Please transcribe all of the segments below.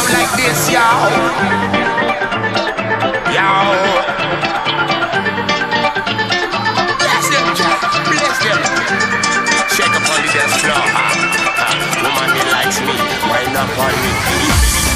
like this, y'all. Y'all. Bless them, Jack. Bless them. Shake up on the dance floor. Woman, he likes me. Wind up on me.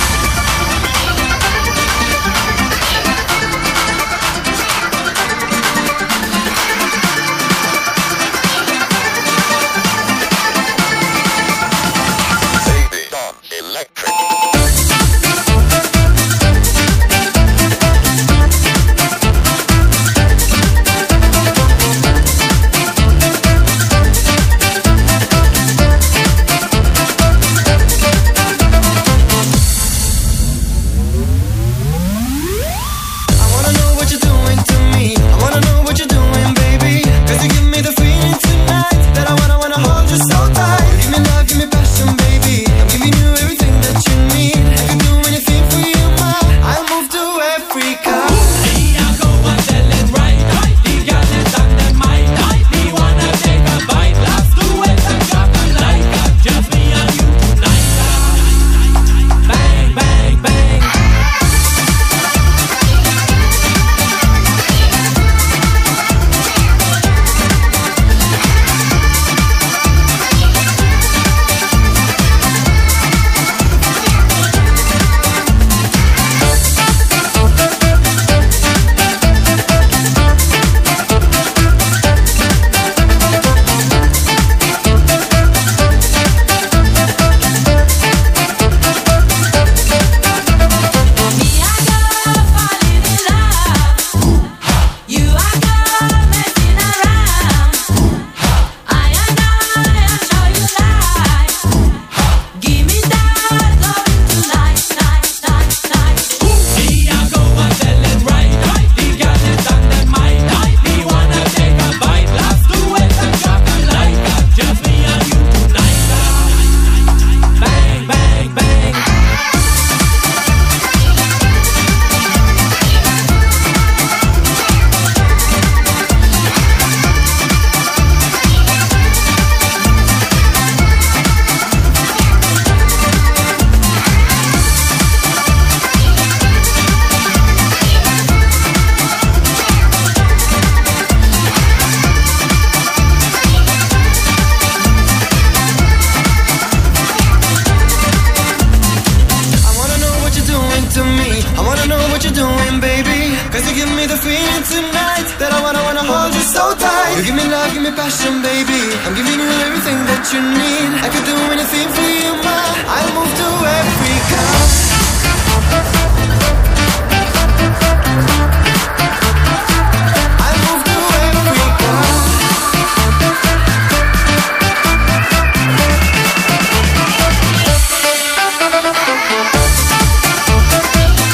You give me love, give me passion, baby. I'm giving you everything that you need. I could do anything for you, ma. I'll move to Africa.